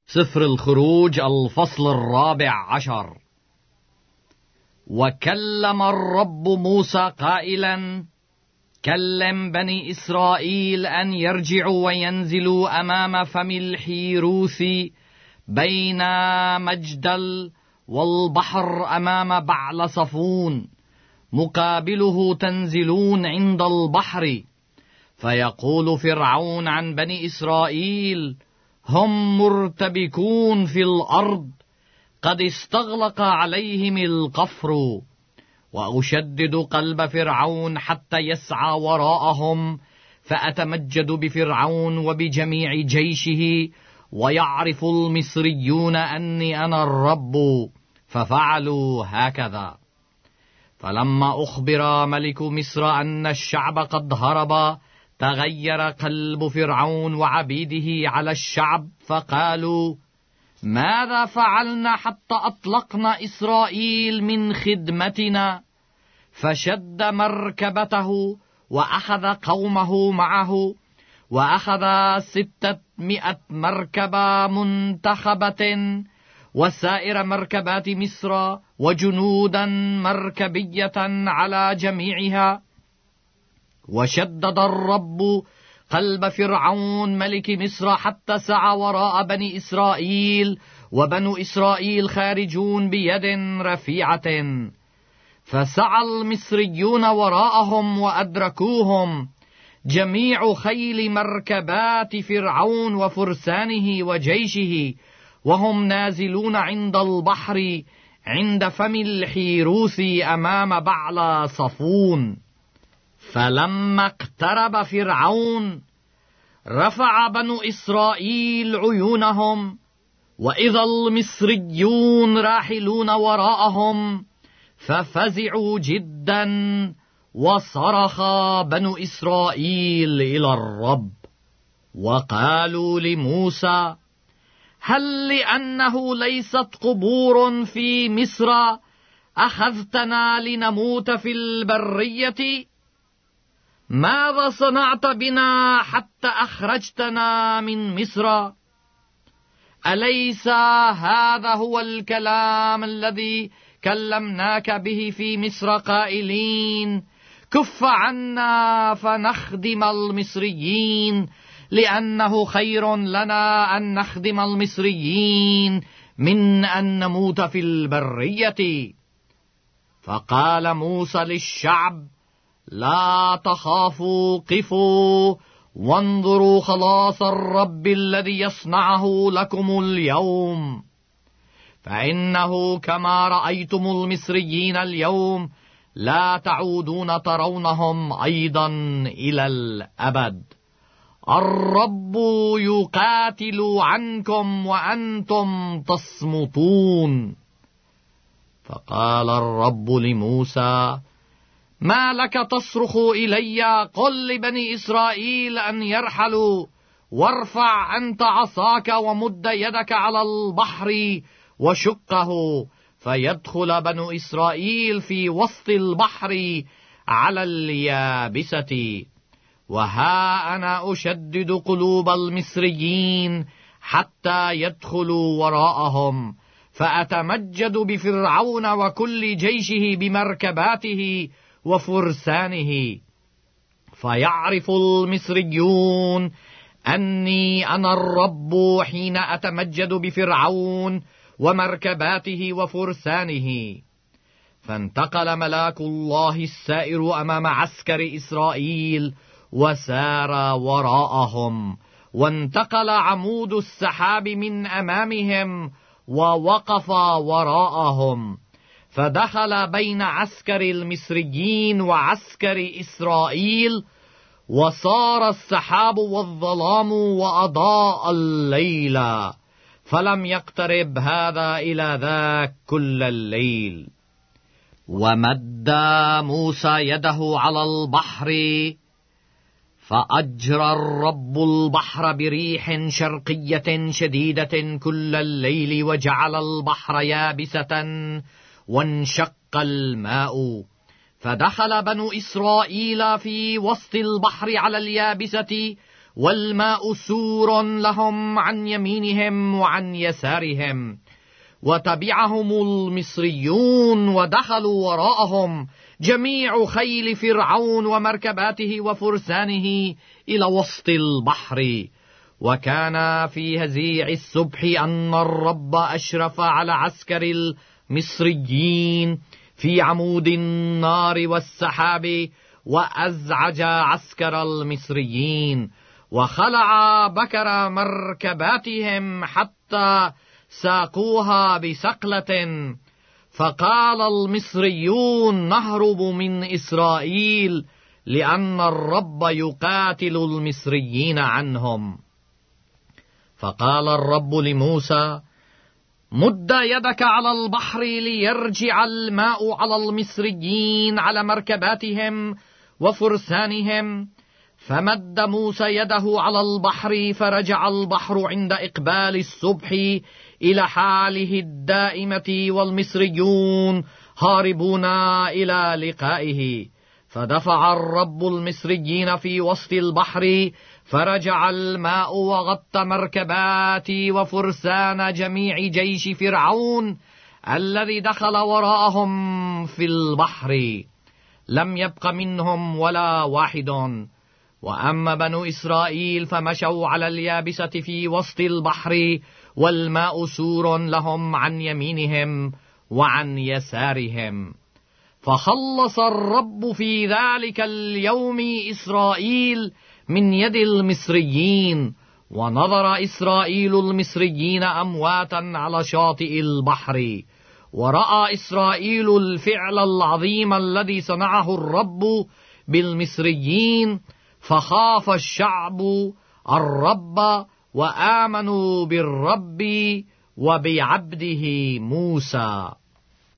سفر الخروج الفصل 14. وكلم الرب موسى قائلا: كلم بني إسرائيل أن يرجعوا وينزلوا أمام فم الحيروث بين مجدل والبحر أمام بعل صفون، مقابله تنزلون عند البحر. فيقول فرعون عن بني إسرائيل: هم مرتبكون في الأرض، قد استغلق عليهم القفر. وأشدد قلب فرعون حتى يسعى وراءهم، فأتمجد بفرعون وبجميع جيشه، ويعرف المصريون أني أنا الرب. ففعلوا هكذا. فلما أخبر ملك مصر أن الشعب قد هرب، تغير قلب فرعون وعبيده على الشعب، فقالوا: ماذا فعلنا حتى أطلقنا إسرائيل من خدمتنا؟ فشد مركبته وأخذ قومه معه، وأخذ 600 مركبة منتخبة، وسائر مركبات مصر، وجنودا مركبية على جميعها. وشدد الرب قلب فرعون ملك مصر حتى سعى وراء بني إسرائيل، وبنو إسرائيل خارجون بيد رفيعة. فسعى المصريون وراءهم وأدركوهم، جميع خيل مركبات فرعون وفرسانه وجيشه، وهم نازلون عند البحر عند فم الحيروث أمام بعل صفون. فلما اقترب فرعون، رفع بنو إسرائيل عيونهم، وإذا المصريون راحلون وراءهم، ففزعوا جدا، وصرخ بنو إسرائيل إلى الرب، وقالوا لموسى: هل لأنه ليست قبور في مصر أخذتنا لنموت في البرية؟ ماذا صنعت بنا حتى أخرجتنا من مصر؟ أليس هذا هو الكلام الذي كلمناك به في مصر قائلين: كف عنا فنخدم المصريين، لأنه خير لنا أن نخدم المصريين من أن نموت في البرية؟ فقال موسى للشعب: لا تخافوا، قفوا وانظروا خلاص الرب الذي يصنعه لكم اليوم، فإنه كما رأيتم المصريين اليوم لا تعودون ترونهم أيضا إلى الأبد. الرب يقاتل عنكم وأنتم تصمتون. فقال الرب لموسى: ما لك تصرخ إلي؟ قل لبني إسرائيل أن يرحلوا، وارفع أنت عصاك ومد يدك على البحر وشقه، فيدخل بنو إسرائيل في وسط البحر على اليابسة. وها أنا أشدد قلوب المصريين حتى يدخلوا وراءهم، فأتمجد بفرعون وكل جيشه بمركباته وفرسانه، فيعرف المصريون أني أنا الرب حين أتمجد بفرعون ومركباته وفرسانه. فانتقل ملاك الله السائر أمام عسكر إسرائيل وسار وراءهم، وانتقل عمود السحاب من أمامهم ووقف وراءهم، فدخل بين عسكر المصريين وعسكر إسرائيل، وصار السحاب والظلام وأضاء الليل، فلم يقترب هذا إلى ذاك كل الليل. ومد موسى يده على البحر، فأجرى الرب البحر بريح شرقية شديدة كل الليل، وجعل البحر يابسة، وانشق الماء. فدخل بنو إسرائيل في وسط البحر على اليابسة، والماء سور لهم عن يمينهم وعن يسارهم. وتبعهم المصريون ودخلوا وراءهم جميع خيل فرعون ومركباته وفرسانه إلى وسط البحر. وكان في هزيع الصبح أن الرب أشرف على عسكر المصريين في عمود النار والسحاب، وأزعج عسكر المصريين، وخلع بكر مركباتهم حتى ساقوها بسقلة. فقال المصريون: نهرب من إسرائيل، لأن الرب يقاتل المصريين عنهم. فقال الرب لموسى: مد يدك على البحر ليرجع الماء على المصريين على مركباتهم وفرسانهم. فمد موسى يده على البحر، فرجع البحر عند إقبال الصبح إلى حاله الدائمة، والمصريون هاربون إلى لقائه. فدفع الرب المصريين في وسط البحر، فرجع الماء وغطى مركبات وفرسان جميع جيش فرعون الذي دخل وراءهم في البحر، لم يبق منهم ولا واحد. وأما بنو إسرائيل فمشوا على اليابسة في وسط البحر، والماء سور لهم عن يمينهم وعن يسارهم. فخلص الرب في ذلك اليوم إسرائيل من يد المصريين، ونظر إسرائيل المصريين أمواتا على شاطئ البحر. ورأى إسرائيل الفعل العظيم الذي صنعه الرب بالمصريين، فخاف الشعب الرب وآمنوا بالرب وبعبده موسى.